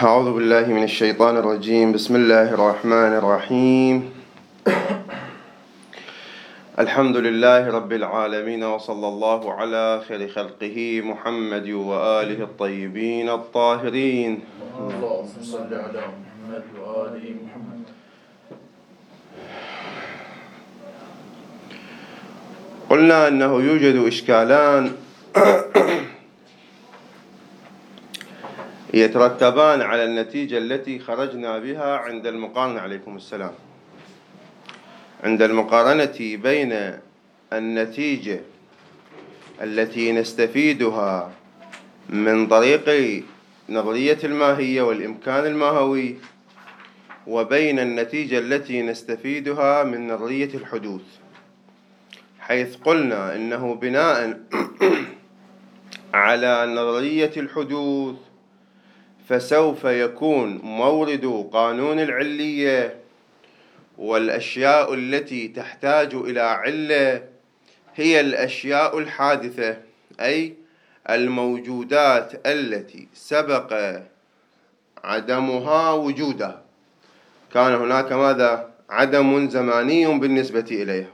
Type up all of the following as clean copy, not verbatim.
أعوذ بالله من الشيطان الرجيم. بسم الله الرحمن الرحيم. الحمد لله رب العالمين، وصلى الله على خير خلقه محمد وآله الطيبين الطاهرين. اللهم صل على محمد وآل محمد. قلنا أنه يوجد إشكالان يترتبان على النتيجة التي خرجنا بها عند المقارنة، عليكم السلام، عند المقارنة بين النتيجة التي نستفيدها من طريق نظرية الماهية والإمكان الماهوي، وبين النتيجة التي نستفيدها من نظرية الحدوث، حيث قلنا إنه بناء على نظرية الحدوث فسوف يكون مورد قانون العلية والأشياء التي تحتاج إلى علة هي الأشياء الحادثة، أي الموجودات التي سبق عدمها وجودها، كان هناك ماذا؟ عدم زماني بالنسبة إليها.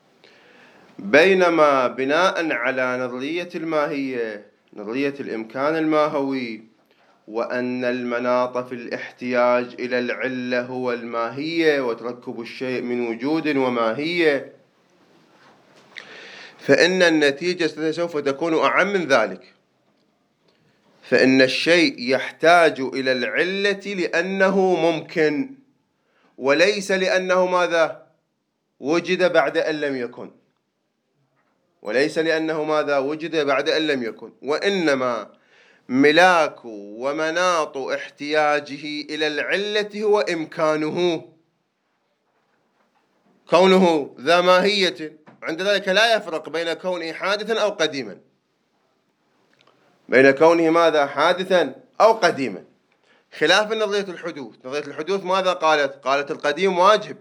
بينما بناء على نظرية الماهية، نظرية الإمكان الماهوي، وأن المناط في الاحتياج إلى العلة هو الماهية وتركب الشيء من وجود وماهية، فإن النتيجة سوف تكون أعم من ذلك. فإن الشيء يحتاج إلى العلة لأنه ممكن، وليس لأنه ماذا؟ وجد بعد أن لم يكن، وليس لأنه ماذا؟ وجد بعد أن لم يكن، وإنما ملاك ومناط احتياجه إلى العلة هو إمكانه، كونه ذا ماهية. عند ذلك لا يفرق بين كونه حادثا أو قديما، بين كونه ماذا؟ حادثا أو قديما، خلاف نظرية الحدوث. نظرية الحدوث ماذا قالت؟ قالت القديم واجب،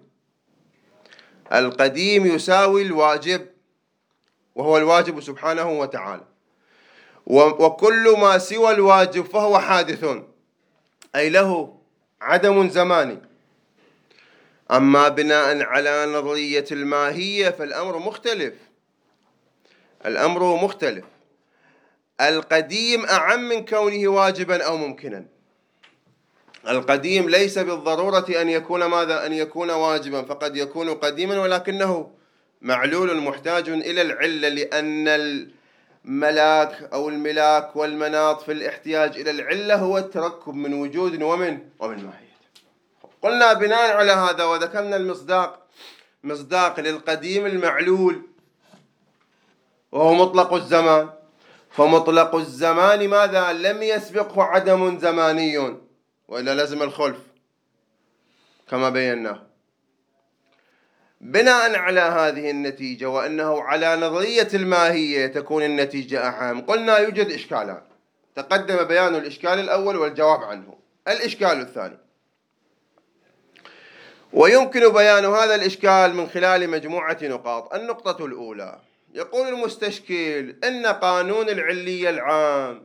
القديم يساوي الواجب، وهو الواجب سبحانه وتعالى، وكل ما سوى الواجب فهو حادث، أي له عدم زماني. أما بناء على نظرية الماهية فالأمر مختلف، الأمر مختلف. القديم أعم من كونه واجبا أو ممكنا. القديم ليس بالضرورة أن يكون ماذا؟ أن يكون واجبا، فقد يكون قديما ولكنه معلول محتاج إلى العلة، لأن الملاك أو الملاك والمناط في الاحتياج إلى العلة هو التركب من وجود ومن ماهية. قلنا بناء على هذا وذكرنا مصداق للقديم المعلول وهو مطلق الزمان، فمطلق الزمان ماذا؟ لم يسبقه عدم زماني، وإلا لزم الخلف كما بيناه. بناء على هذه النتيجة وأنه على نظرية الماهية تكون النتيجة أعم، قلنا يوجد إشكالان، تقدم بيان الإشكال الأول والجواب عنه. الإشكال الثاني، ويمكن بيان هذا الإشكال من خلال مجموعة نقاط. النقطة الأولى، يقول المستشكل إن قانون العلية العام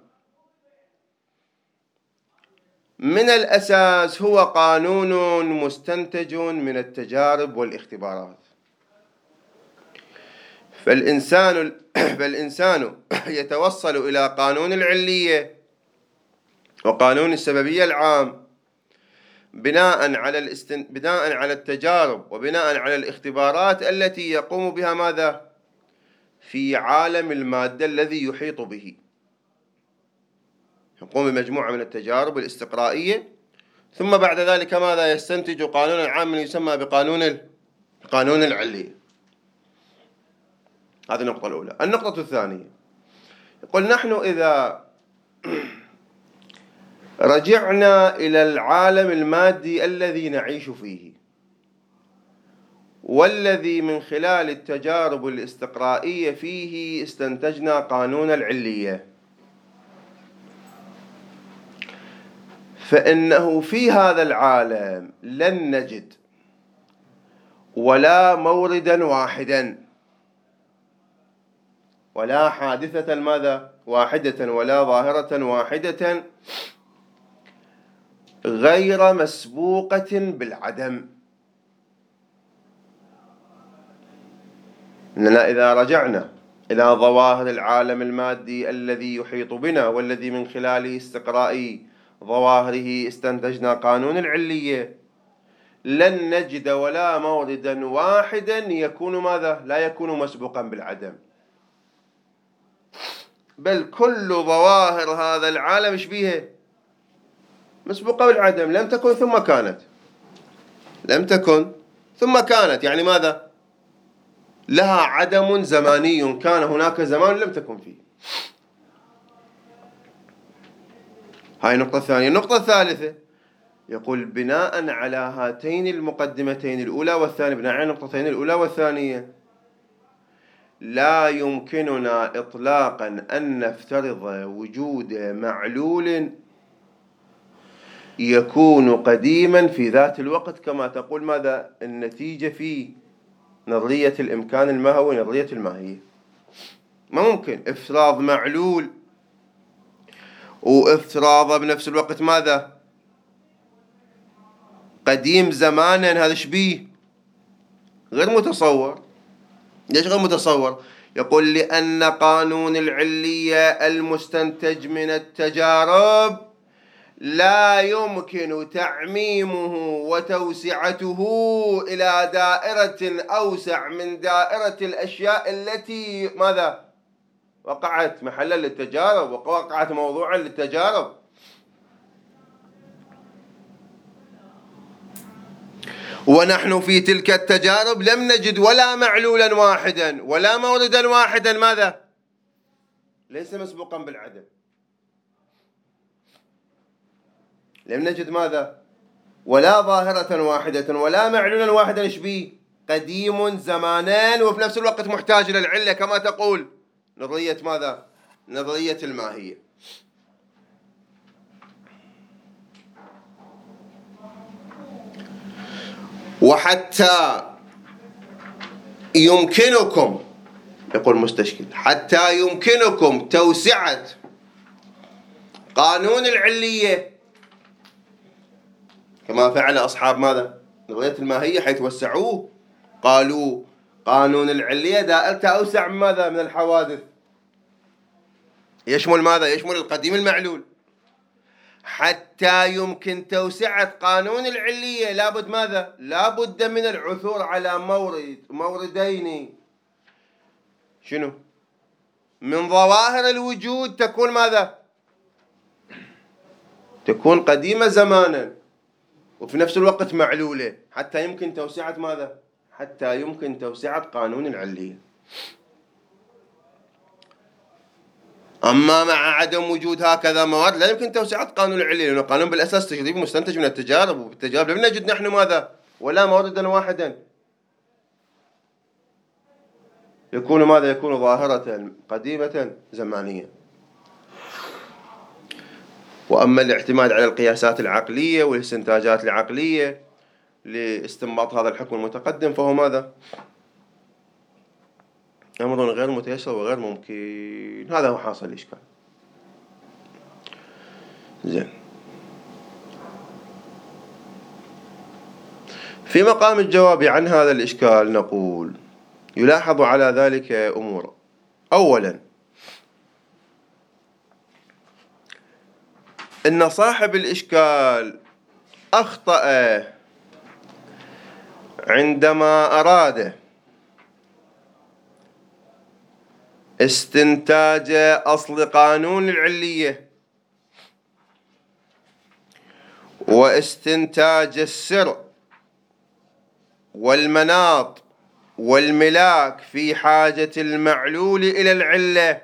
من الأساس هو قانون مستنتج من التجارب والاختبارات، فالإنسان يتوصل إلى قانون العلية وقانون السببية العام بناء على التجارب وبناء على الاختبارات التي يقوم بها ماذا؟ في عالم المادة الذي يحيط به. يقوم بمجموعة من التجارب الاستقرائية، ثم بعد ذلك ماذا؟ يستنتج قانونا عاما يسمى بقانون العلية. هذه النقطة الأولى. النقطة الثانية، يقول نحن إذا رجعنا إلى العالم المادي الذي نعيش فيه، والذي من خلال التجارب الاستقرائية فيه استنتجنا قانون العلية، فإنه في هذا العالم لن نجد ولا موردا واحدا، ولا حادثة ماذا؟ واحدة، ولا ظاهرة واحدة غير مسبوقة بالعدم. إننا إذا رجعنا إلى ظواهر العالم المادي الذي يحيط بنا والذي من خلال استقراء ظواهره استنتجنا قانون العلية، لن نجد ولا موردا واحدا يكون ماذا؟ لا يكون مسبوقا بالعدم، بل كل ظواهر هذا العالم ايش بيها؟ مسبوقة بالعدم. لم تكن ثم كانت، لم تكن ثم كانت، يعني ماذا؟ لها عدم زماني، كان هناك زمان لم تكن فيه. هاي النقطة الثانية. النقطة الثالثة يقول بناء على هاتين المقدمتين الأولى والثانية، بناء على النقطتين الأولى والثانية، لا يمكننا إطلاقا أن نفترض وجود معلول يكون قديما في ذات الوقت كما تقول ماذا؟ النتيجة في نظرية الإمكان المهوي، نظرية الماهية. ما ممكن افتراض معلول وافتراضه بنفس الوقت ماذا؟ قديم زمانا. هذا شبيه غير متصور. ليش غير متصور؟ يقول لأن قانون العلية المستنتج من التجارب لا يمكن تعميمه وتوسعته إلى دائرة أوسع من دائرة الأشياء التي ماذا؟ وقعت محلا للتجارب ووقعت موضوعا للتجارب. ونحن في تلك التجارب لم نجد ولا معلولا واحدا ولا موردا واحدا ماذا؟ ليس مسبوقا بالعدم. لم نجد ماذا؟ ولا ظاهرة واحدة ولا معلولا واحدا يشبيه قديم زمانا وفي نفس الوقت محتاج إلى العلة كما تقول نظرية ماذا؟ نظرية الماهية. وحتى يمكنكم، يقول مستشكل، حتى يمكنكم توسعة قانون العلية كما فعل أصحاب ماذا؟ نظرية الماهية، حيث وسعوه، قالوا قانون العلية دائرته أوسع من ماذا؟ من الحوادث. يشمل ماذا؟ يشمل القديم المعلول. حتى يمكن توسعة قانون العلية لابد ماذا؟ لابد من العثور على موردين شنو؟ من ظواهر الوجود تكون ماذا؟ تكون قديمة زمانا وفي نفس الوقت معلولة، حتى يمكن توسعة ماذا؟ حتى يمكن توسعة قانون العلية. أما مع عدم وجود هكذا مواد لا يمكن توسعة قانون العلية، لأنه قانون بالأساس تجريبي مستنتج من التجارب، وفي التجارب لم نجد نحن ماذا؟ ولا موردا واحدا يكون ماذا؟ يكون ظاهرة قديمة زمانية. وأما الاعتماد على القياسات العقلية والاستنتاجات العقلية لاستنباط هذا الحكم المتقدم فهو ماذا؟ أمر غير متيسر وغير ممكن. هذا هو حاصل الإشكال. زين. في مقام الجواب عن هذا الإشكال نقول يلاحظ على ذلك أمور. أولا، إن صاحب الإشكال أخطأ عندما أراد استنتاج أصل قانون العلية واستنتاج السر والمناط والملاك في حاجة المعلول إلى العلة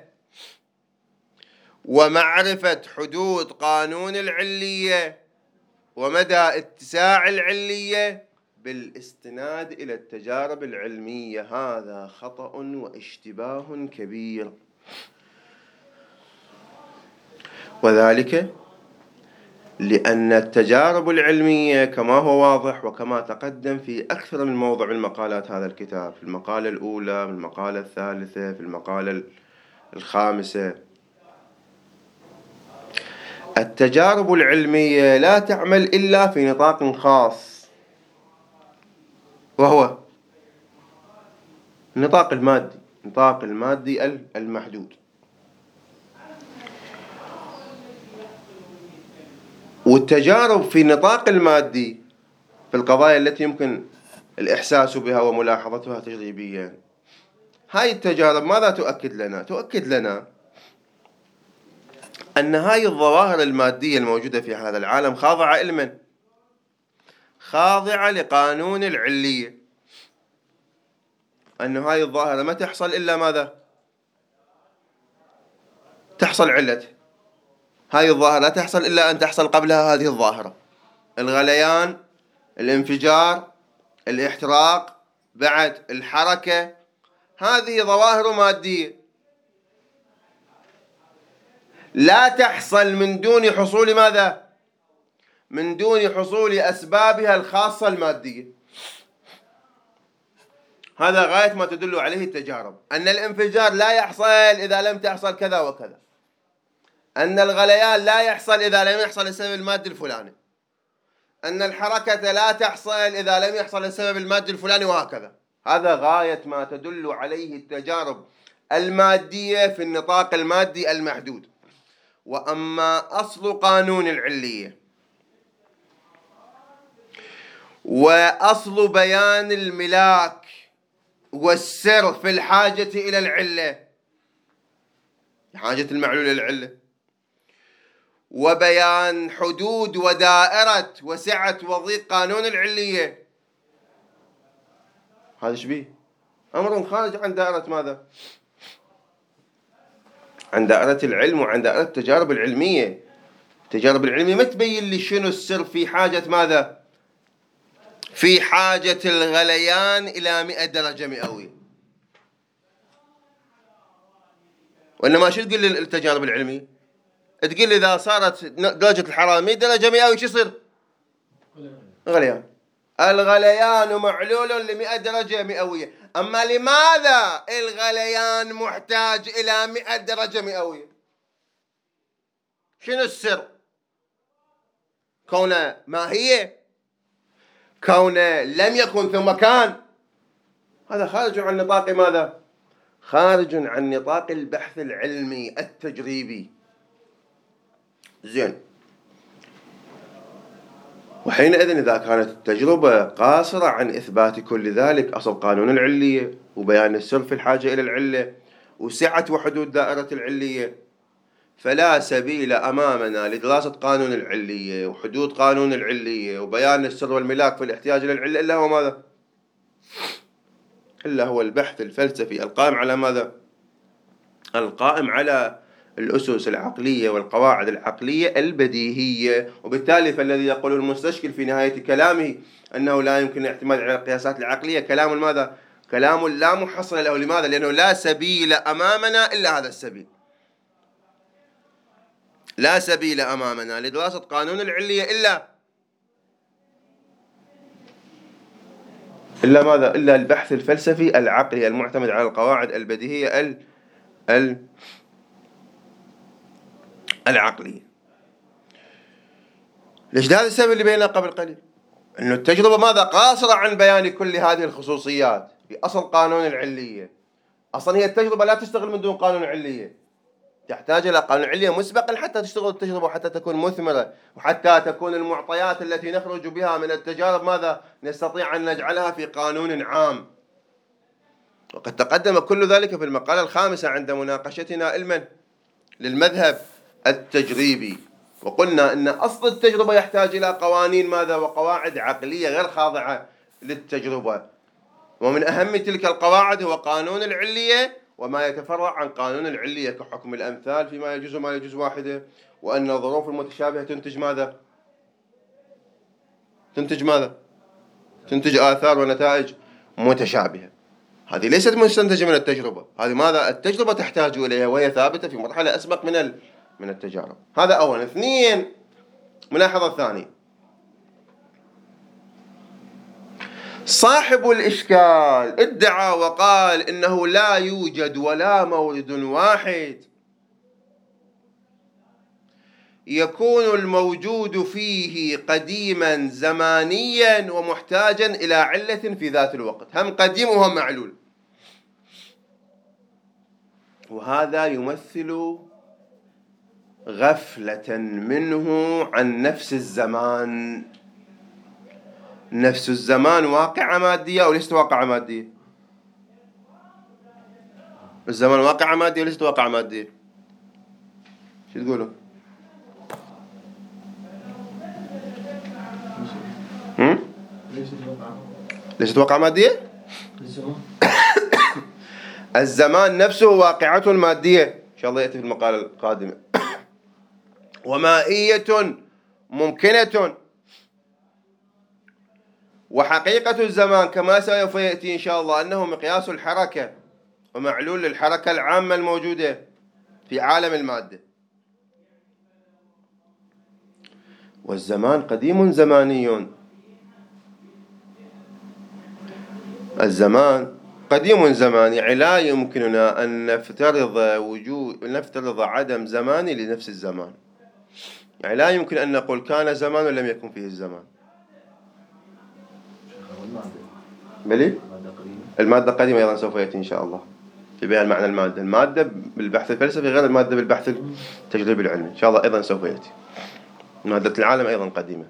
ومعرفة حدود قانون العلية ومدى اتساع العلية بالاستناد إلى التجارب العلمية. هذا خطأ واشتباه كبير، وذلك لأن التجارب العلمية كما هو واضح وكما تقدم في أكثر من موضع من مقالات هذا الكتاب، في المقالة الأولى، في المقالة الثالثة، في المقالة الخامسة، التجارب العلمية لا تعمل إلا في نطاق خاص، وهو النطاق المادي، النطاق المادي المحدود. والتجارب في النطاق المادي في القضايا التي يمكن الإحساس بها وملاحظتها تجريبيا، هاي التجارب ماذا تؤكد لنا؟ تؤكد لنا أن هاي الظواهر المادية الموجودة في هذا العالم خاضعة علما، خاضعة لقانون العلية، أن هاي الظاهرة ما تحصل إلا ماذا؟ تحصل علته. هاي الظاهرة لا تحصل إلا أن تحصل قبلها هذه الظاهرة: الغليان، الانفجار، الاحتراق، بعد الحركة. هذه ظواهر مادية لا تحصل من دون حصول ماذا؟ من دون حصول أسبابها الخاصة المادية. هذا غاية ما تدل عليه التجارب، أن الانفجار لا يحصل إذا لم تحصل كذا وكذا، أن الغليان لا يحصل إذا لم يحصل السبب المادي الفلاني، أن الحركة لا تحصل إذا لم يحصل السبب المادي الفلاني، وهكذا. هذا غاية ما تدل عليه التجارب المادية في النطاق المادي المحدود. وأما أصل قانون العلية وأصل بيان الملاك والسر في الحاجة إلى العلة، حاجة المعلول إلى العلة، وبيان حدود ودائرة وسعة وضيق قانون العلية، هذا شبيه أمر خارج عن دائرة ماذا؟ عن دائرة العلم وعن دائرة التجارب العلمية. التجارب العلمية ما تبين لي شنو السر في حاجة ماذا؟ في حاجة الغليان إلى 100 درجة مئوية. وإنما شو تقول لي التجارب العلمية؟ تقول لي إذا صارت درجة الحرارة 100 درجة مئوية شو يصير؟ غليان. الغليان معلول ل 100 درجة مئوية. أما لماذا الغليان محتاج إلى 100 درجة مئوية؟ شنو السر؟ كونه ماهية، كونه لم يكن ثم كان. هذا خارج عن نطاق ماذا؟ خارج عن نطاق البحث العلمي التجريبي. زين، وحينئذ إذا كانت التجربة قاصرة عن إثبات كل ذلك، أصل قانون العلية وبيان السر في الحاجة إلى العلة وسعة وحدود دائرة العلية، فلا سبيل أمامنا لدراسة قانون العلية وحدود قانون العلية وبيان السر والملاك في الاحتياج إلى العلة إلا هو ماذا؟ إلا هو البحث الفلسفي القائم على ماذا؟ القائم على الأسس العقلية والقواعد العقلية البديهية. وبالتالي فالذي يقوله المستشكل في نهاية كلامه أنه لا يمكن الاعتماد على القياسات العقلية كلام ماذا؟ كلام لا محصل له. لماذا؟ لأنه لا سبيل أمامنا إلا هذا السبيل. لا سبيل أمامنا لدراسة قانون العلية إلا ماذا؟ إلا البحث الفلسفي العقلي المعتمد على القواعد البديهية العقلية. ليش؟ هذا السبب اللي بيننا قبل قليل، أنه التجربة ماذا؟ قاصرة عن بيان كل هذه الخصوصيات في أصل قانون العلية. أصلا هي التجربة لا تشتغل من دون قانون العلية، تحتاج إلى قانون العلية مسبقا حتى تشتغل التجربة وحتى تكون مثمرة، وحتى تكون المعطيات التي نخرج بها من التجارب ماذا؟ نستطيع أن نجعلها في قانون عام. وقد تقدم كل ذلك في المقالة الخامسة عند مناقشتنا علما للمذهب التجريبي، وقلنا أن أصل التجربة يحتاج إلى قوانين ماذا؟ وقواعد عقلية غير خاضعة للتجربة. ومن أهم تلك القواعد هو قانون العلية وما يتفرع عن قانون العلية كحكم الأمثال فيما يجوز وما لا يجوز واحدة، وأن الظروف المتشابهة تنتج ماذا؟ تنتج ماذا؟ تنتج آثار ونتائج متشابهة. هذه ليست مستنتجة من التجربة، هذه ماذا؟ التجربة تحتاج إليها وهي ثابتة في مرحلة أسبق من التجارب. هذا أولا. اثنين، ملاحظة ثانية، صاحب الإشكال ادعى وقال إنه لا يوجد ولا مورد واحد يكون الموجود فيه قديما زمانيا ومحتاجا إلى علة في ذات الوقت، هم قديم وهم معلول. وهذا يمثل غفلة منه عن نفس الزمان. نفس الزمان واقعة مادية أو ليست واقعة مادية؟ الزمان واقعة مادية وليست واقعة مادية؟ شو تقولوا؟ ليست واقعة مادية؟ الزمان نفسه واقعة مادية، إن شاء الله يأتي في المقالة القادمة. ومائية ممكنة. وحقيقة الزمان كما سوف يأتي إن شاء الله أنه مقياس الحركة ومعلول للحركة العامة الموجودة في عالم المادة. والزمان قديم زماني. الزمان قديم زماني، يعني لا يمكننا أن نفترض عدم زماني لنفس الزمان. يعني لا يمكن أن نقول كان زمان ولم يكن فيه الزمان. بلي؟ المادة قديمة أيضا سوف يأتي إن شاء الله في بيان معنى المادة. المادة بالبحث الفلسفي غير المادة بالبحث التجريبي العلمي، إن شاء الله أيضا سوف يأتي. مادة العالم أيضا قديمة.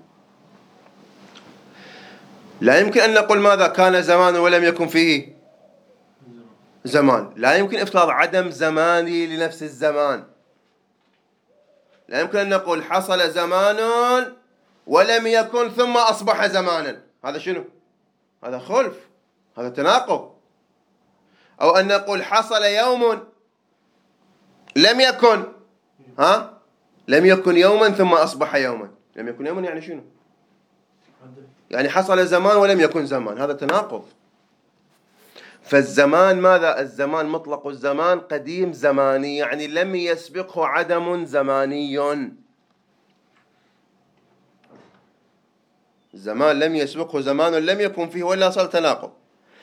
لا يمكن أن نقول ماذا كان زمان ولم يكن فيه زمان. لا يمكن إفتراض عدم زماني لنفس الزمان. لا يمكن أن نقول حصل زمان ولم يكن ثم أصبح زمانا. هذا شنو؟ هذا خلف، هذا تناقض. أو أن نقول حصل يوم لم يكن لم يكن يوما ثم أصبح يوما. لم يكن يوما يعني شنو؟ يعني حصل زمان ولم يكن زمان، هذا تناقض. فالزمان ماذا؟ الزمان مطلق الزمان قديم زماني، يعني لم يسبقه عدم زماني. الزمان لم يسبقه زمان لم يكن فيه، ولا صار تناقض.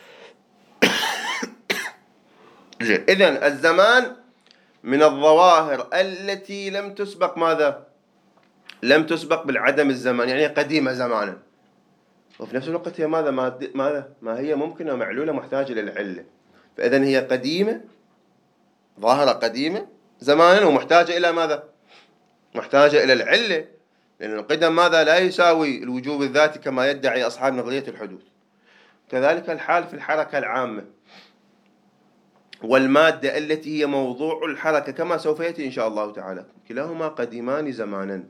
إذن الزمان من الظواهر التي لم تسبق ماذا؟ لم تسبق بالعدم الزمان، يعني قديمة زمانا. وفي نفس الوقت هي ماذا؟ ما هي ممكنة ومعلولة محتاجة للعلة. فإذن هي قديمة، ظاهرة قديمة زمانا، ومحتاجة إلى ماذا؟ محتاجة إلى العلة، لأن القدم ماذا؟ لا يساوي الوجوب الذاتي كما يدعي أصحاب نظرية الحدوث. كذلك الحال في الحركة العامة والمادة التي هي موضوع الحركة كما سوف يأتي إن شاء الله تعالى، كلاهما قديمان زمانا.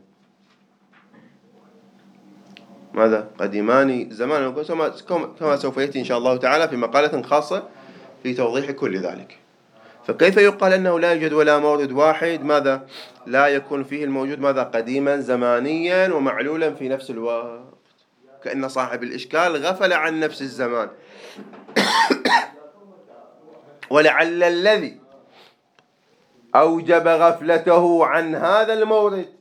ماذا؟ قديمان زمانا كما سوف يأتي إن شاء الله تعالى في مقالة خاصة في توضيح كل ذلك. فكيف يقال أنه لا يوجد ولا مورد واحد ماذا؟ لا يكون فيه الموجود ماذا؟ قديما زمانيا ومعلولا في نفس الوقت. كأن صاحب الإشكال غفل عن نفس الزمان. ولعل الذي أوجب غفلته عن هذا المورد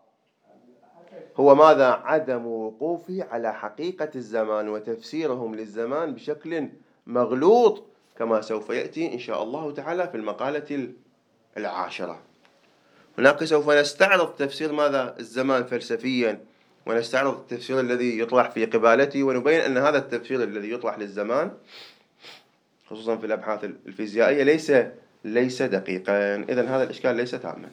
هو ماذا؟ عدم وقوفه على حقيقة الزمان وتفسيرهم للزمان بشكل مغلوط كما سوف يأتي إن شاء الله تعالى في المقالة 10. هناك سوف نستعرض تفسير ماذا؟ الزمان فلسفيا، ونستعرض التفسير الذي يطرح في قبالته، ونبين أن هذا التفسير الذي يطرح للزمان خصوصا في الأبحاث الفيزيائية ليس دقيقا. إذن هذا الإشكال ليس تاما.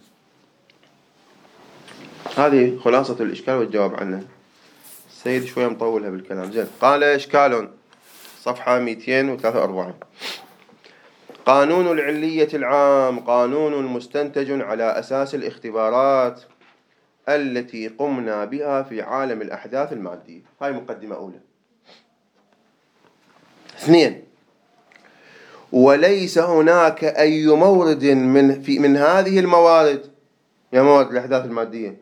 هذه خلاصة الإشكال والجواب عنه. السيد شوية مطولها بالكلام. زين. قال إشكال صفحة 243. قانون العلية العام قانون مستنتج على أساس الاختبارات التي قمنا بها في عالم الأحداث المادية. هاي مقدمة أولى. 2. وليس هناك أي مورد من هذه الموارد، يا موارد الأحداث المادية،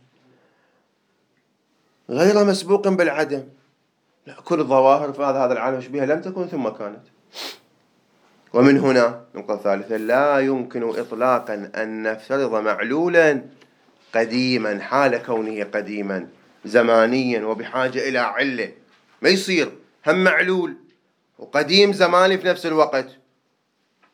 غير مسبوق بالعدم. لا، كل الظواهر في هذا العالم شبيهة لم تكن ثم كانت. ومن هنا النقطة الثالثة، لا يمكن إطلاقا أن نفترض معلولا قديما حال كونه قديما زمانيا وبحاجة إلى علة. ما يصير هم معلول وقديم زماني في نفس الوقت.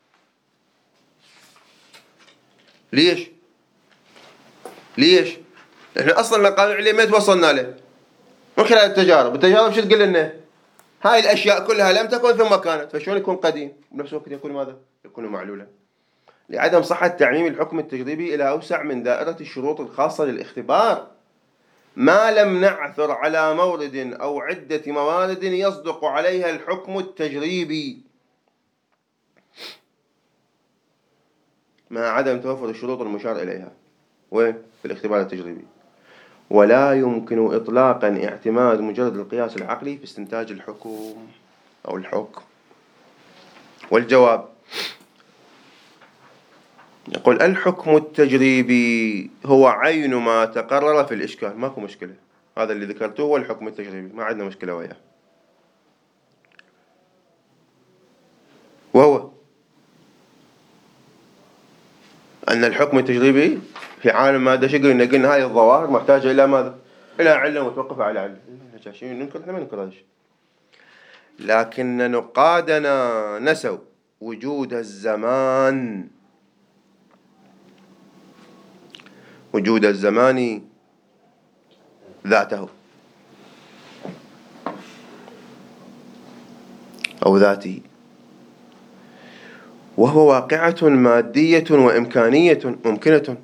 ليش؟ احنا اصلا القانون العلمي ما توصلنا له من خلال التجارب شو تقول لنا؟ هاي الاشياء كلها لم تكن ثم كانت، فشلون يكون قديم بنفس الوقت يكون ماذا؟ يكون معلولا. لعدم صحة تعميم الحكم التجريبي إلى أوسع من دائرة الشروط الخاصة للاختبار، ما لم نعثر على مورد أو عدة موارد يصدق عليها الحكم التجريبي، مع عدم توفر الشروط المشار إليها وين؟ في الاختبار التجريبي. ولا يمكن إطلاقا اعتماد مجرد القياس العقلي في استنتاج الحكم أو الحكم. والجواب يقول الحكم التجريبي هو عين ما تقرر في الإشكال، ماكو مشكلة، هذا اللي ذكرته هو الحكم التجريبي، ما عندنا مشكلة وياه. وهو أن الحكم التجريبي في عالم ماذا شقلنا قلنا هاي الظواهر محتاجة إلى ماذا؟ إلى علة متوقفة على علة. ننكر إحنا ما ننكر هذا الشيء، لكن نقادنا نسوا وجود الزمان، وجود الزمان ذاته أو ذاته، وهو واقعة مادية وإمكانية ممكنة،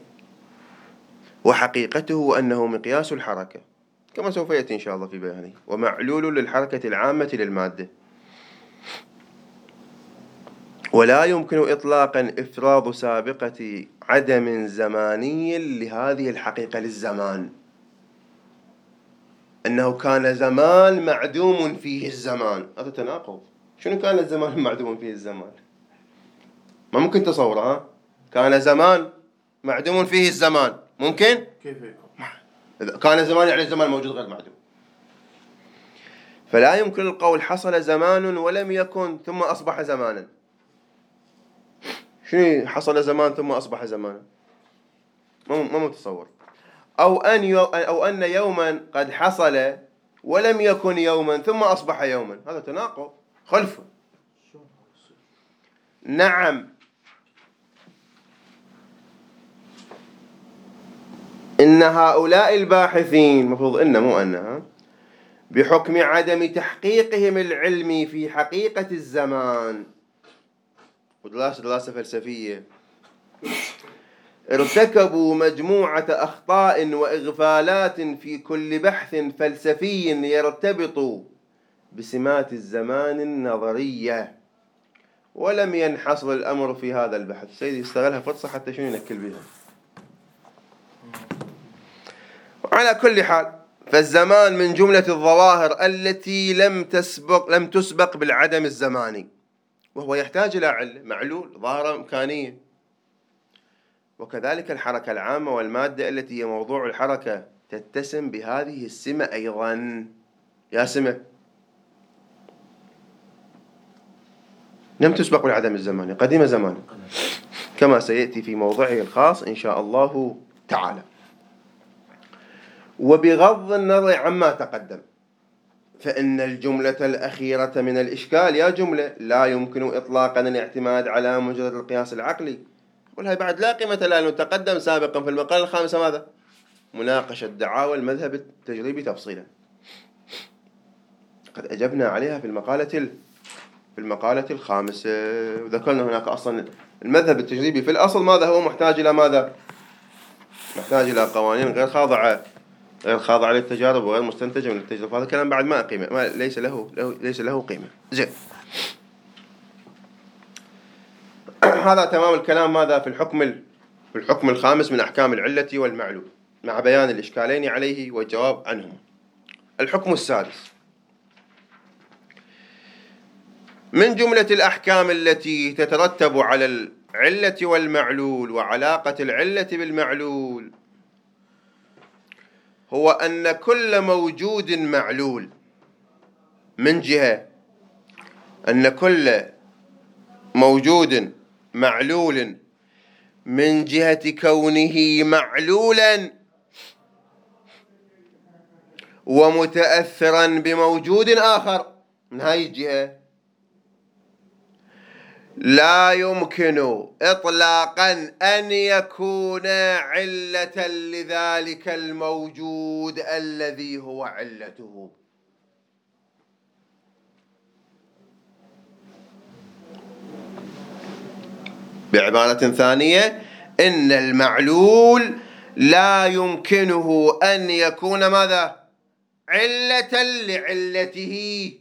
وحقيقته أنه مقياس الحركة كما سوف يأتي إن شاء الله في بيانه، ومعلول للحركة العامة للمادة. ولا يمكن إطلاقا إفراض سابقة عدم زماني لهذه الحقيقة للزمان، أنه كان زمان معدوم فيه الزمان، هذا تناقض. شنو كان الزمان معدوم فيه الزمان؟ ما ممكن تصورها. كان زمان معدوم فيه الزمان ممكن؟ كيف يكون؟ كان زمان يعني الزمان موجود غير معدوم. فلا يمكن القول حصل زمان ولم يكن ثم أصبح زمانا. شنو حصل زمان ثم أصبح زمانا؟ ما متصور. أو أن يوما قد حصل ولم يكن يوما ثم أصبح يوما، هذا تناقض خلفه. نعم، إن هؤلاء الباحثين، مفروض إن مو أنها، بحكم عدم تحقيقهم العلمي في حقيقة الزمان ودراسة فلسفية، ارتكبوا مجموعة أخطاء وإغفالات في كل بحث فلسفي يرتبط بسمات الزمان النظرية، ولم ينحصر الأمر في هذا البحث. سيدي استغلها فرصة حتى شنو ينكل بها. وعلى كل حال، فالزمان من جملة الظواهر التي لم تسبق بالعدم الزماني، وهو يحتاج إلى علة، معلول، ظاهرة إمكانية. وكذلك الحركة العامة والمادة التي هي موضوع الحركة تتسم بهذه السمة أيضا. يا سمة لم تسبق بالعدم الزماني، قديم زمان، كما سيأتي في موضعه الخاص إن شاء الله تعالى. وبغض النظر عما تقدم، فإن الجملة الأخيرة من الإشكال يا جملة لا يمكن إطلاقا الاعتماد على مجرد القياس العقلي. والهي بعد لا قيمة لها، لأنه تقدم سابقا في المقالة الخامسة ماذا؟ مناقشة دعاوى المذهب التجريبي تفصيلا، قد أجبنا عليها في المقالة الخامسة، وذكرنا هناك أصلا المذهب التجريبي في الأصل ماذا هو؟ محتاج إلى ماذا؟ محتاج إلى قوانين غير خاضعة للتجارب وغير مستنتجة من التجربة. هذا الكلام بعد ما قيمة، ليس له قيمة. زين. هذا تمام الكلام ماذا في الحكم الخامس من أحكام العلة والمعلول، مع بيان الإشكالين عليه والجواب عنهما. الحكم السادس من جملة الأحكام التي تترتب على العلة والمعلول وعلاقة العلة بالمعلول، هو أن كل موجود معلول، من جهة أن كل موجود معلول من جهة كونه معلولا ومتأثرا بموجود آخر، من هاي الجهة لا يمكن إطلاقا أن يكون علة لذلك الموجود الذي هو علته. بعبارة ثانية، إن المعلول لا يمكنه أن يكون ماذا؟ علة لعلته.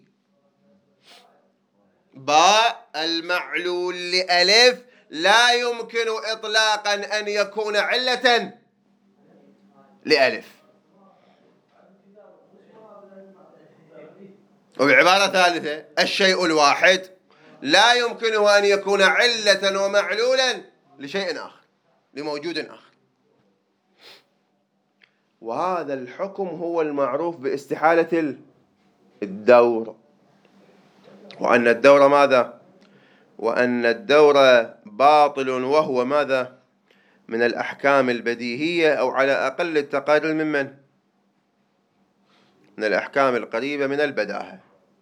باء المعلول لألف لا يمكن إطلاقا أن يكون علة لألف. وبعبارة ثالثة، الشيء الواحد لا يمكنه أن يكون علة ومعلولا لشيء آخر، لموجود آخر. وهذا الحكم هو المعروف باستحالة الدور. وأن الدور ماذا؟ وأن الدور باطل، وهو ماذا؟ من الأحكام البديهية، أو على أقل التقارير من الأحكام القريبة من البداهة.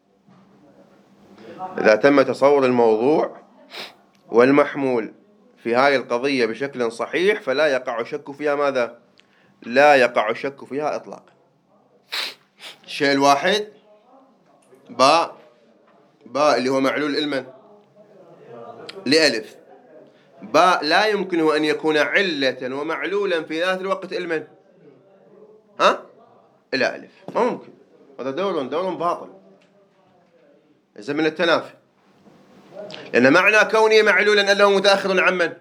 إذا تم تصور الموضوع والمحمول في هذه القضية بشكل صحيح فلا يقع شك فيها ماذا؟ لا يقع شك فيها إطلاقا. الشيء الواحد باء اللي هو معلول المن لألف. باء لا يمكنه أن يكون علة ومعلولا في ذات الوقت المن إلى ألف، ما ممكن. هذا دور باطل، إذا من التنافي. لأن معنى كونه معلولا أنه متأخر عن من؟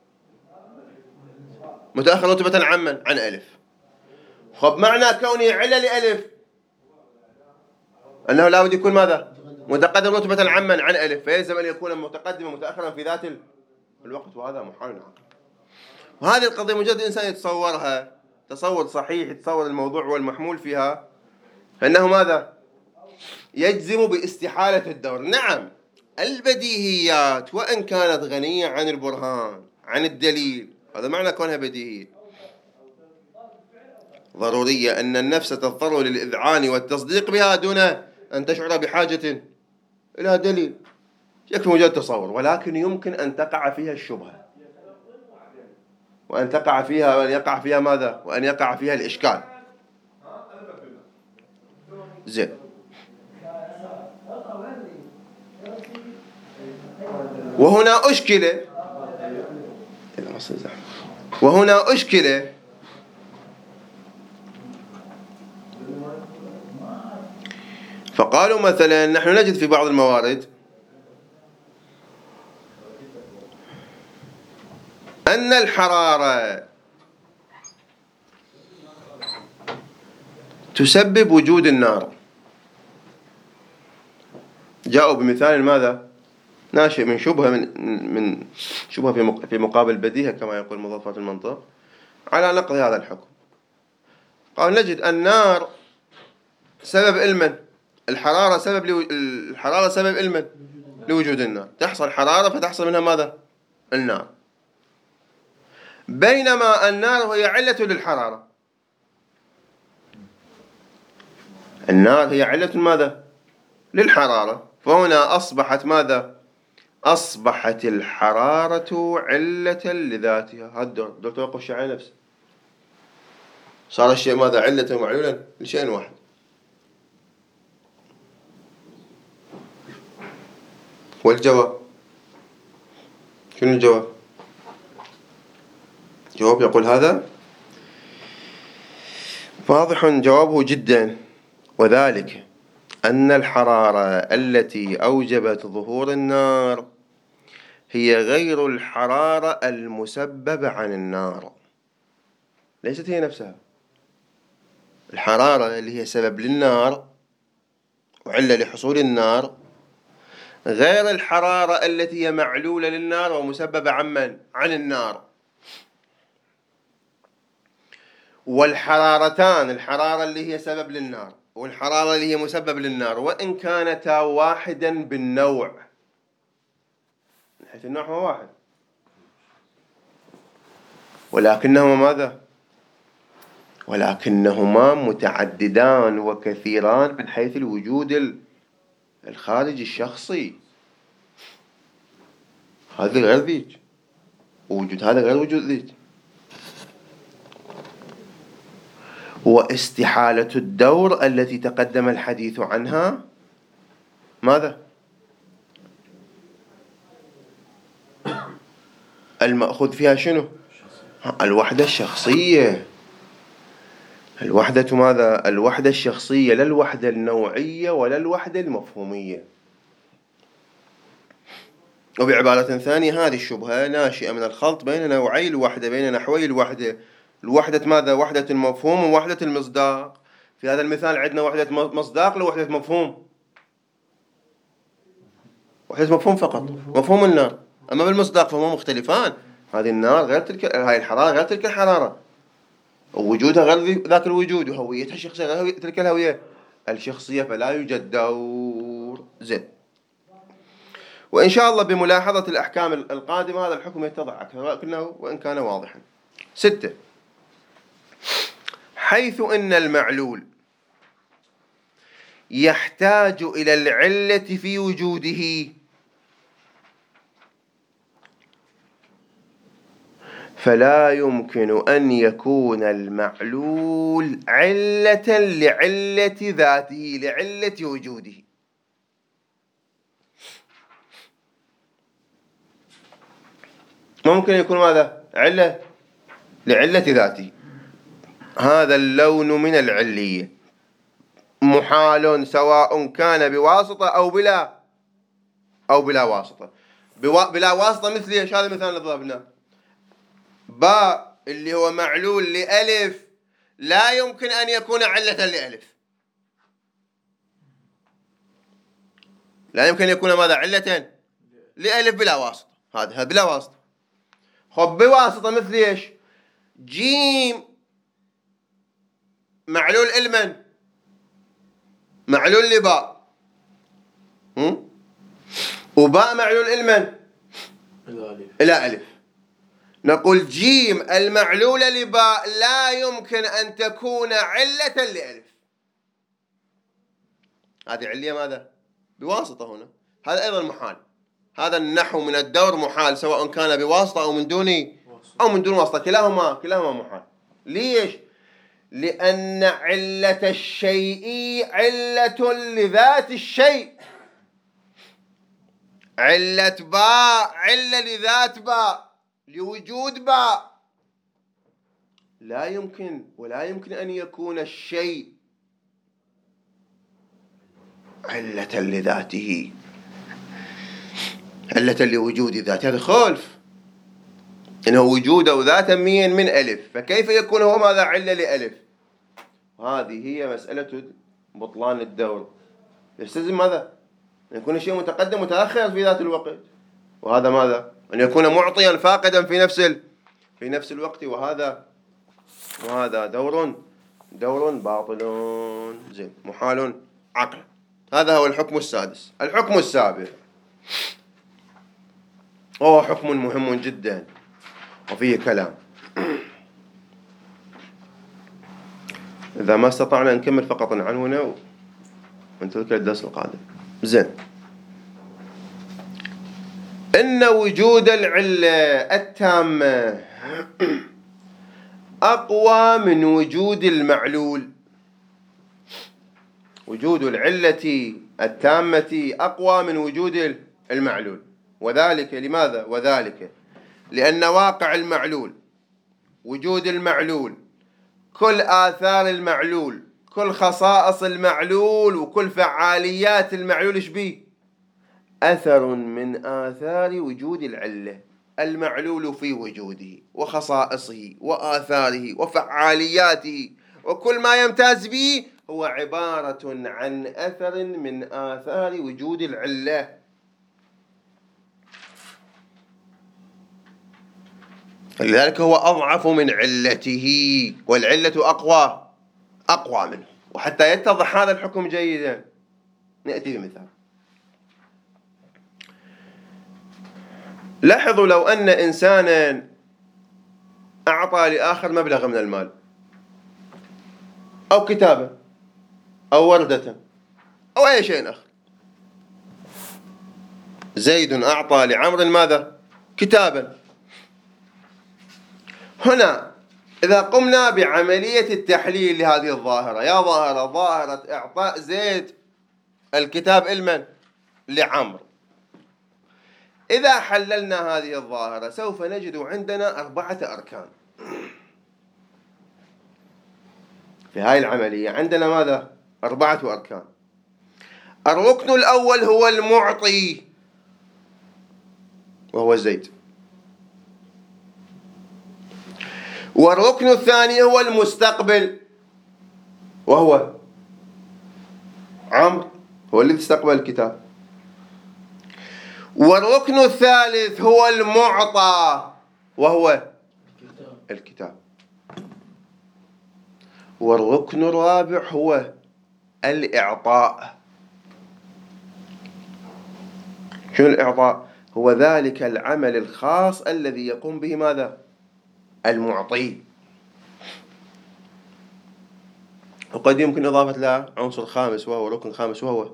متأخر رتبة عن من؟ عن ألف. خب معنى كونه علة لألف أنه لا بد يكون ماذا؟ متقدم رتبة عن من؟ عن ألف. فيلزم أن يكون متقدما متأخرا في ذات الوقت، وهذا محال عقل. وهذه القضية مجرد إنسان يتصورها تصور صحيح، يتصور الموضوع والمحمول فيها، فإنه ماذا؟ يجزم باستحالة الدور. نعم، البديهيات وإن كانت غنية عن البرهان، عن الدليل، هذا معنى كونها بديهية ضرورية، أن النفس تضطر للإذعان والتصديق بها دون أن تشعر بحاجة إلى دليل، يكفي مجرد تصور. ولكن يمكن أن تقع فيها الشبهة، وأن تقع فيها، وأن يقع فيها ماذا؟ وأن يقع فيها الإشكال. زين. وهنا أشكلة فقالوا مثلا نحن نجد في بعض الموارد أن الحرارة تسبب وجود النار. جاءوا بمثال ماذا؟ ناشئ من شبهة من شبهة في مقابل بديهة كما يقول مضافات المنطق، على نقض هذا الحكم. قال نجد النار سبب المن، الحرارة سبب المن لوجود النار. تحصل حرارة فتحصل منها ماذا؟ النار. بينما النار هي علة للحرارة. النار هي علة ماذا؟ للحرارة. فهنا أصبحت ماذا؟ أصبحت الحرارة علة لذاتها. هذا دور توقف الشيء على نفسه. صار الشيء ماذا؟ علة ومعلولا لشيء واحد. والجواب شنو الجواب؟ جواب يقول هذا واضح جوابه جدا، وذلك أن الحرارة التي أوجبت ظهور النار هي غير الحرارة المسببة عن النار، ليست هي نفسها. الحرارة اللي هي سبب للنار وعلة لحصول النار غير الحرارة التي هي معلولة للنار ومسببة عن من؟ عن النار. والحرارتان، الحرارة اللي هي سبب للنار والحرارة اللي هي مسبب للنار، وإن كانتا واحدا بالنوع، من حيث النوع هو واحد، ولكنهما ماذا؟ ولكنهما متعددان وكثيران من حيث الوجود الخارجي الشخصي. هذا غير ذيك، ووجود هذا غير وجود ذيك. واستحالة الدور التي تقدم الحديث عنها ماذا؟ المأخوذ فيها شنو؟ الوحدة الشخصية. الوحدة ماذا؟ الوحدة الشخصية، لا الوحدة النوعية ولا الوحدة المفهومية. وبعبارة ثانية هذه الشبهة ناشئة من الخلط بين نوعي الوحدة، بين نحوي الوحدة. الوحدة ماذا؟ وحدة المفهوم ووحدة المصداق. في هذا المثال عندنا وحدة مصداق لوحدة مفهوم. وحدة مفهوم فقط، مفهوم النار. أما بالمصداق فهما مختلفان. هذه النار غير تلك، هاي الحرارة غير تلك الحرارة، ووجودها غير ذاك الوجود، وهويتها الشخصية غير تلك الهوية الشخصية، فلا يوجد دور. زين. وإن شاء الله بملاحظة الأحكام القادمة هذا الحكم يتضح أكثر وإن كان واضحا. 6. حيث إن المعلول يحتاج إلى العلة في وجوده، فلا يمكن أن يكون المعلول علة لعلة ذاته، لعلة وجوده. ممكن يكون ماذا؟ علة لعلة ذاته. هذا اللون من العلية محال سواء كان بواسطة أو بلا واسطة. بلا واسطة مثل ايش؟ هذا مثال ضربناه. باء اللي هو معلول لألف لا يمكن أن يكون علة لألف، لا يمكن أن يكون ماذا؟ علة لألف بلا واسطة. هذا بلا واسطة. خب بواسطة مثل ايش؟ جيم معلول المن، معلول لباء، وباء معلول المن إلى ألف. نقول جيم المعلولة لباء لا يمكن أن تكون علة لألف. هذه علية ماذا؟ بواسطة. هنا هذا أيضا محال. هذا النحو من الدور محال سواء كان بواسطة أو من دون واسطة. كلاهما محال. ليش؟ لأن علة الشيء علة لذات الشيء. علة باء علة لذات باء، لوجود باء. لا يمكن أن يكون الشيء علة لذاته، علة لوجود ذاته. هذا خلف، إنه وجوده ذاتا من ألف، فكيف يكون هو ماذا؟ علة لألف. هذه هي مسألة بطلان الدور. يستلزم ماذا؟ أن يكون الشيء متقدم متأخر في ذات الوقت، وهذا ماذا؟ أن يكون معطيا فاقدا في نفس الوقت، وهذا دور باطل. زين، محال عقلا. هذا هو الحكم السادس. الحكم السابع هو حكم مهم جدا وفيه كلام. إذا ما استطعنا نكمل فقط عنونه ونترك الدرس القادم. زين. إن وجود العلة التامة أقوى من وجود المعلول. وجود العلة التامة أقوى من وجود المعلول. وذلك لماذا؟ وذلك لأن واقع المعلول، وجود المعلول، كل آثار المعلول، كل خصائص المعلول، وكل فعاليات المعلول إيش بيه؟ أثر من آثار وجود العلة. المعلول في وجوده وخصائصه وآثاره وفعالياته وكل ما يمتاز به هو عبارة عن أثر من آثار وجود العلة. لذلك هو أضعف من علته، والعلة أقوى منه. وحتى يتضح هذا الحكم جيدا نأتي بمثال. لاحظوا لو أن إنسانا أعطى لآخر مبلغ من المال أو كتابة أو وردة أو أي شيء آخر. زيد أعطى لعمر ماذا؟ كتابا. هنا إذا قمنا بعملية التحليل لهذه الظاهرة، يا ظاهرة إعطاء زيد الكتاب لمن؟ لعمرو. إذا حللنا هذه الظاهرة سوف نجد عندنا 4 أركان. في هذه العملية عندنا ماذا؟ 4 أركان. الركن الأول هو المعطي وهو زيد، والركن الثاني هو المستقبل وهو عمرو، هو الذي استقبل الكتاب، والركن الثالث هو المعطى وهو الكتاب، والركن الرابع هو الإعطاء. شنو الإعطاء؟ هو ذلك العمل الخاص الذي يقوم به ماذا؟ المعطي. وقد يمكن إضافة له عنصر خامس وهو ركن خامس وهو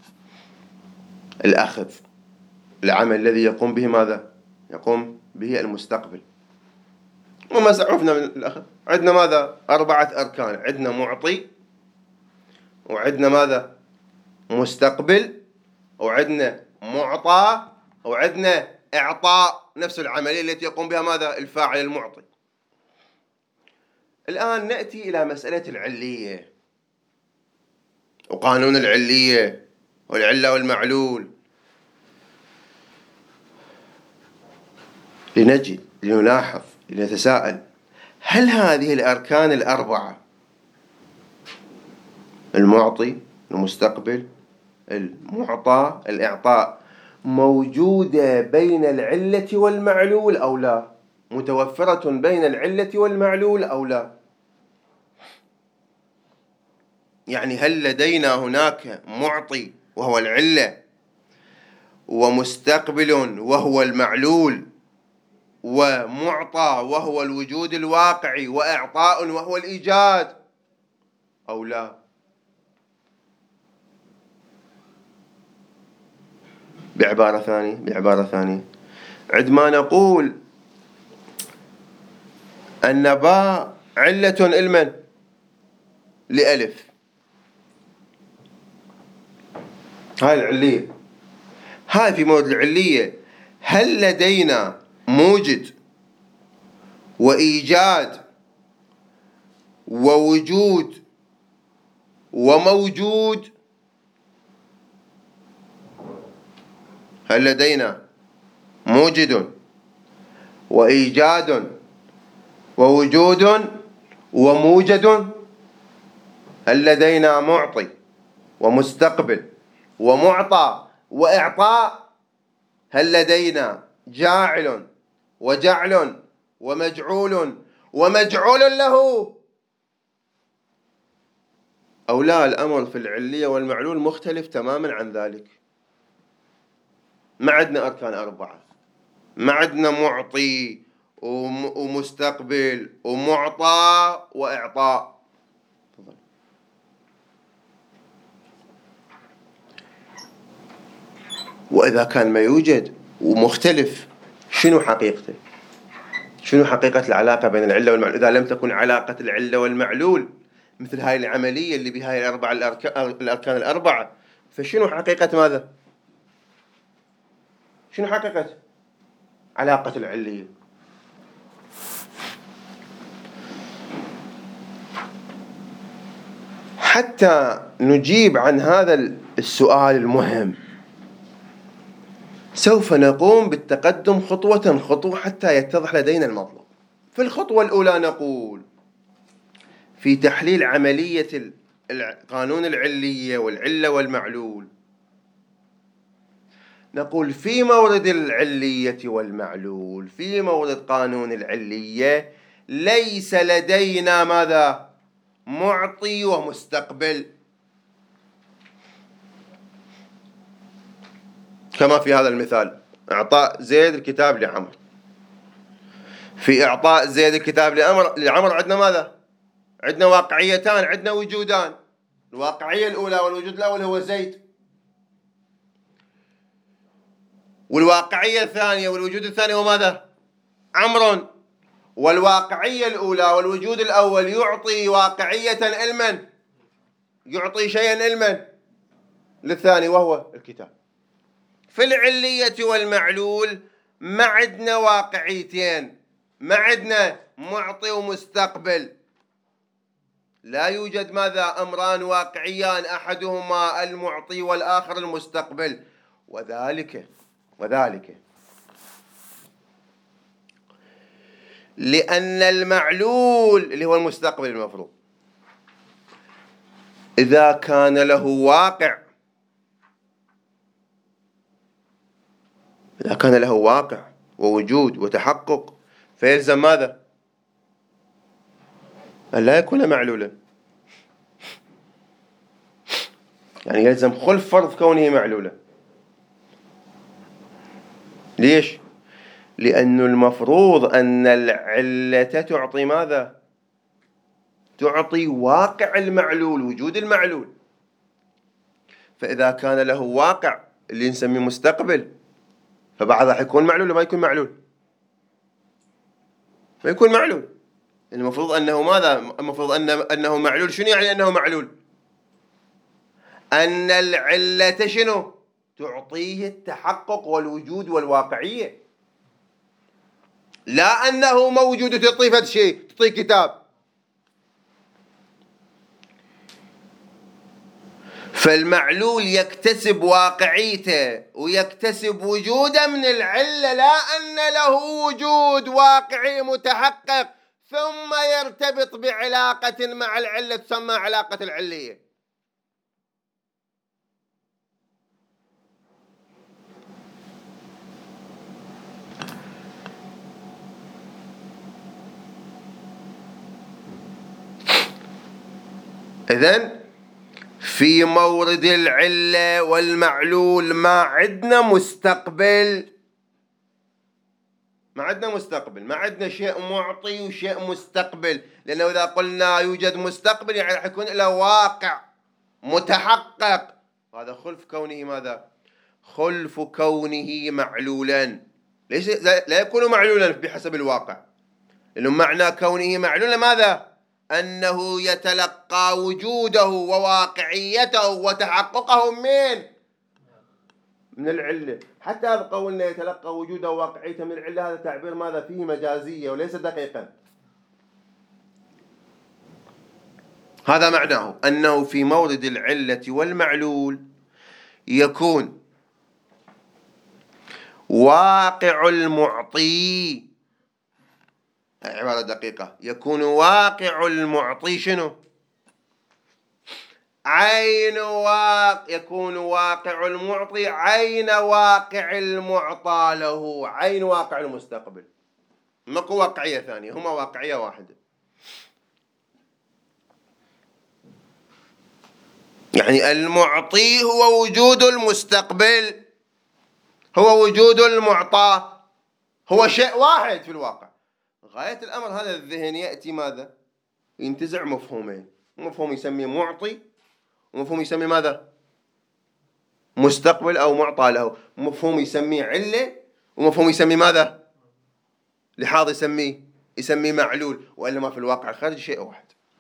الأخذ، العمل الذي يقوم به ماذا؟ يقوم به المستقبل. وما عرفنا من الأخذ عندنا ماذا؟ 4 أركان. عندنا معطي، وعندنا ماذا؟ مستقبل، وعندنا معطى، وعندنا إعطاء، نفس العملية التي يقوم بها ماذا؟ الفاعل المعطي. الآن نأتي إلى مسألة العلية وقانون العلية والعلة والمعلول، لنجد، لنلاحظ، لنتساءل: هل هذه الأركان ال4 المعطي، المستقبل، المعطى، الإعطاء موجودة بين العلة والمعلول أو لا؟ متوفرة بين العلة والمعلول أو لا؟ يعني هل لدينا هناك معطي وهو العلة، ومستقبل وهو المعلول، ومعطى وهو الوجود الواقعي، وإعطاء وهو الإيجاد أو لا؟ بعبارة ثانية عندما نقول أن باء علة المن لألف، هاي العلية، هاي في مورد العلية، هل لدينا موجد وإيجاد ووجود وموجود؟ هل لدينا موجد وإيجاد ووجود وموجد؟ هل لدينا معطي ومستقبل ومعطى وإعطاء؟ هل لدينا جاعل وجعل ومجعول ومجعول له أو لا؟ الأمر في العلية والمعلول مختلف تماما عن ذلك. ما عندنا أركان 4، ما عندنا معطي ومستقبل ومعطى وإعطاء. وإذا كان ما يوجد ومختلف، شنو حقيقته؟ شنو حقيقة العلاقة بين العلة والمعلول؟ إذا لم تكن علاقة العلة والمعلول مثل هاي العملية اللي بهاي الأركان ال4، فشنو حقيقة ماذا؟ شنو حقيقة علاقة العلية؟ حتى نجيب عن هذا السؤال المهم سوف نقوم بالتقدم خطوة حتى يتضح لدينا المطلب. في الخطوة الأولى نقول في تحليل عملية قانون العلية والعلة والمعلول، نقول في مورد العلية والمعلول، في مورد قانون العلية ليس لدينا ماذا؟ معطي ومستقبل، كما في هذا المثال: إعطاء زيد الكتاب لعمر. في إعطاء زيد الكتاب لعمر عندنا ماذا؟ عندنا واقعيتان، عندنا وجودان. الواقعية الأولى والوجود الأول هو زيد. والواقعية الثانية والوجود الثاني هو ماذا؟ أمر. والواقعية الأولى والوجود الأول يعطي واقعية علما، يعطي شيئا علما للثاني وهو الكتاب. في العلية والمعلول ما عندنا واقعيتين، ما عندنا معطي ومستقبل، لا يوجد ماذا؟ أمران واقعيان، أحدهما المعطي والآخر المستقبل. وذلك لأن المعلول اللي هو المستقبل المفروض إذا كان له واقع، إذا كان له واقع ووجود وتحقق فيلزم ماذا؟ أن لا يكون معلولا، يعني يلزم خلف فرض كونه معلولا. ليش؟ لأن المفروض أن العلة تعطي ماذا؟ تعطي واقع المعلول، وجود المعلول. فإذا كان له واقع اللي نسميه مستقبل فبعضها حيكون معلول وما يكون معلول، ما يكون معلول. المفروض أنه ماذا؟ المفروض أنه معلول. شنو يعني أنه معلول؟ أن العلة شنو؟ تعطيه التحقق والوجود والواقعية، لا أنه موجود تعطيه فد شيء، تعطيه كتاب. فالمعلول يكتسب واقعيته ويكتسب وجوده من العلة، لا أن له وجود واقعي متحقق ثم يرتبط بعلاقة مع العلة تسمى علاقة العلية. إذن في مورد العلة والمعلول ما عندنا مستقبل، ما عندنا مستقبل، ما عندنا شيء معطي وشيء مستقبل. لأنه إذا قلنا يوجد مستقبل يعني راح يكون له واقع متحقق، هذا خلف كونه ماذا؟ خلف كونه معلولا. ليش لا يكون معلولا بحسب الواقع؟ لأنه معنى كونه معلولا ماذا؟ أنه يتلقى وجوده وواقعيته وتحققه من العلة. حتى هذا قولنا يتلقى وجوده وواقعيته من العلة، هذا تعبير ماذا؟ فيه مجازية وليس دقيقا. هذا معناه أنه في مورد العلة والمعلول يكون واقع المعطي، عبارة دقيقة، يكون واقع المعطي شنو؟ يكون واقع المعطي عين واقع المعطى له، عين واقع المستقبل. ماكو واقعية ثانية، هما واقعية واحدة. يعني المعطي هو وجود المستقبل، هو وجود المعطى، هو شيء واحد في الواقع. غاية الأمر هذا الذهن يأتي ماذا؟ ينتزع مفهومين، مفهوم يسميه معطي ومفهوم يسميه ماذا؟ مستقبل أو معطى له. مفهوم يسميه علة ومفهوم يسميه ماذا؟ لحاظ يسميه معلول، وإلا ما في الواقع الخارجي شيء واحد.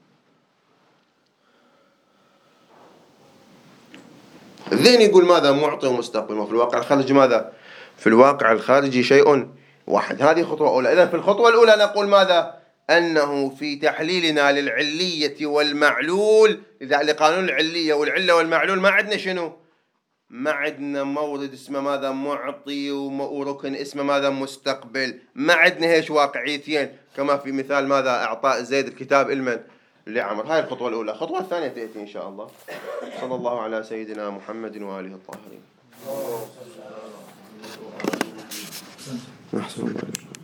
الذهن يقول ماذا؟ معطي ومستقبل. ما في الواقع الخارجي ماذا؟ في الواقع الخارجي شيء واحد. هذه خطوة أولى. إذن في الخطوة الأولى نقول ماذا؟ أنه في تحليلنا للعلية والمعلول، إذا لقانون العلية والعلة والمعلول ما عندنا شنو؟ ما عندنا مورد اسمه ماذا؟ معطي، وركن اسمه ماذا؟ مستقبل. ما عندنا هيش واقعيتين كما في مثال ماذا؟ أعطاء زيد الكتاب علما لعمر. هاي الخطوة الأولى. الخطوة الثانية تأتي إن شاء الله. صلى الله على سيدنا محمد وآله الطاهرين.